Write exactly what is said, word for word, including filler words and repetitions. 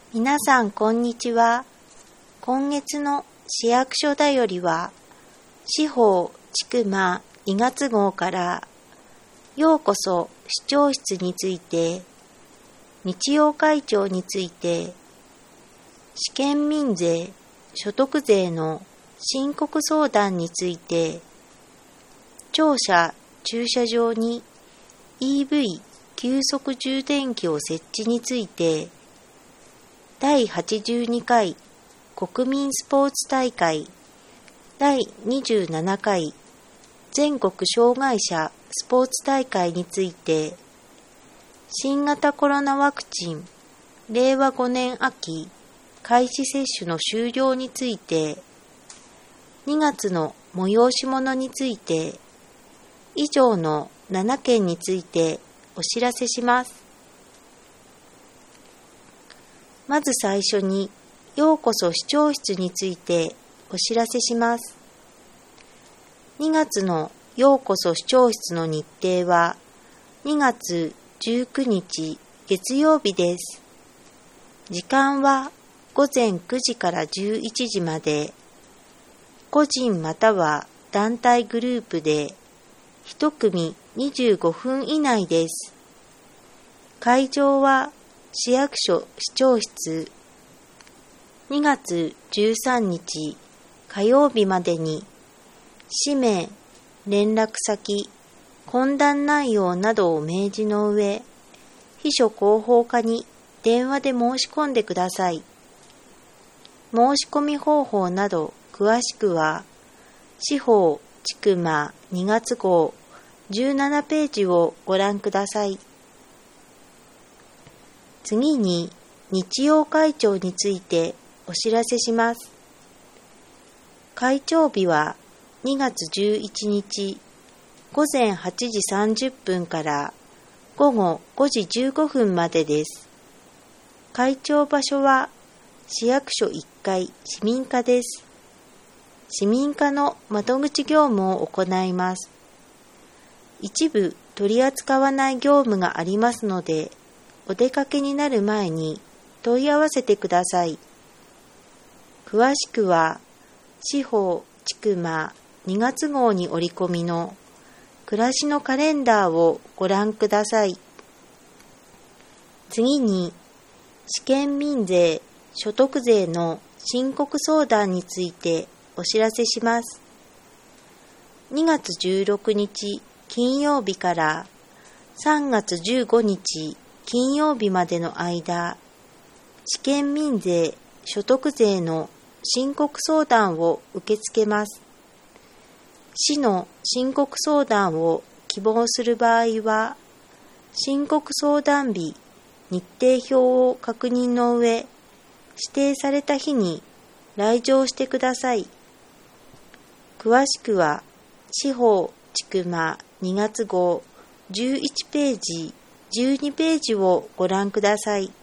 皆さんこんにちは。今月の市役所だよりは、司法ちくまにがつ号からようこそ市長室について、日曜会長について、試験民税、所得税の申告相談について、庁舎駐車場に イーブイ 急速充電器を設置について、だいはちじゅうにかい国民スポーツ大会だいにじゅうななかい全国障害者スポーツ大会について、新型コロナワクチンれいわごねん秋開始接種の終了について、にがつの催し物について、以上のななけんについてお知らせします。まず最初に、ようこそ市長室についてお知らせします。にがつのようこそ市長室の日程は、にがつじゅうくにち月曜日です。時間はごぜんくじからじゅういちじまで、個人または団体グループで、いちくみにじゅうごふん以内です。会場は市役所市長室。にがつじゅうさんにち火曜日までに、氏名、連絡先、懇談内容などを明示の上、秘書広報課に電話で申し込んでください。申し込み方法など詳しくは、司法ちくまにがつ号じゅうななページをご覧ください。次に、日曜会長についてお知らせします。会長日はにがつじゅういちにちごぜんはちじさんじゅっぷんからごごごじじゅうごふんまでです。会長場所は市役所いっかい市民課です。市民課の窓口業務を行います。一部取り扱わない業務がありますので、お出かけになる前に問い合わせてください。詳しくは、司法ちくまにがつ号に折り込みの暮らしのカレンダーをご覧ください。次に、試験民税、所得税の申告相談についてお知らせします。にがつじゅうろくにち金曜日からさんがつじゅうごにち金曜日までの間、試験民税、所得税の申告相談を受け付けます。市の申告相談を希望する場合は、申告相談日、日程表を確認の上、指定された日に来場してください。詳しくは、司法ちくまにがつ号じゅういちページ、じゅうにページをご覧ください。